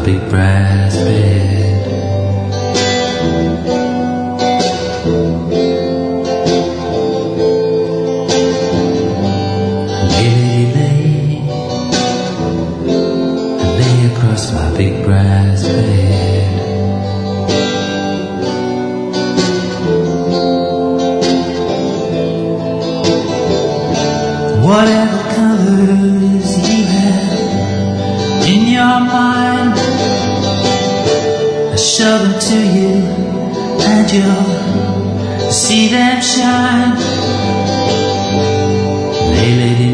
big brass bed. Lay across my big brass bed. Whatever colors you have in your mind, I show them to you and you'll see them shine. Lay, lady,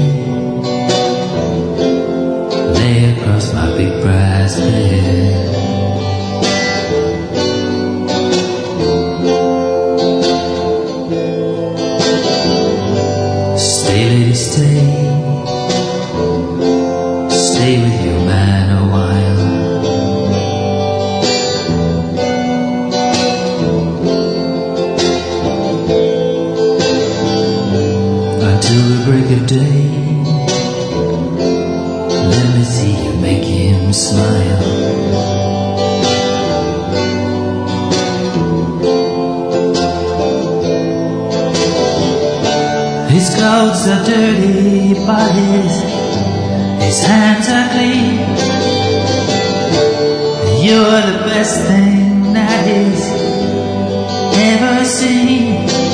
lay across my big brass bed. Stay, lady, stay. Stay with your man a while. Until the break of day. Let me see you make him smile. His clothes are dirty, but his hands are clean. You're the best thing that he's ever seen.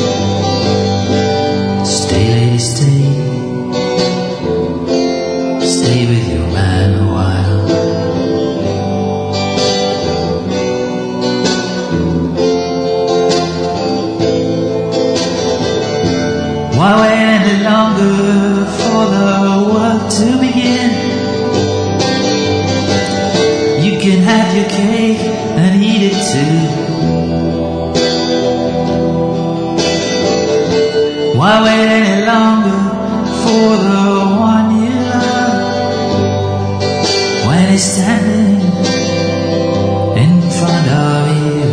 Stay, lady, stay. Stay with your man a while. Why wait any longer for the work to begin? You can have your cake and eat it too. Why wait any longer for the one you love when he's standing in front of you?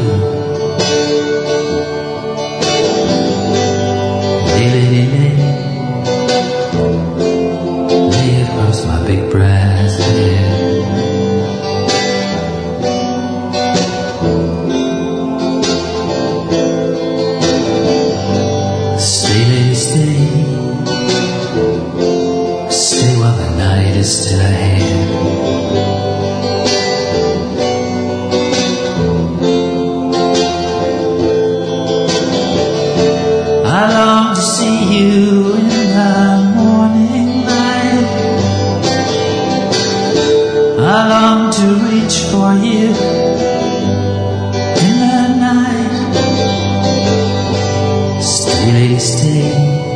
Lay across my big brass bed. Stay, lady, stay. Stay while the night is still ahead. I long to see you in the morning light. I long to reach for you in the night. Stay, lady, stay.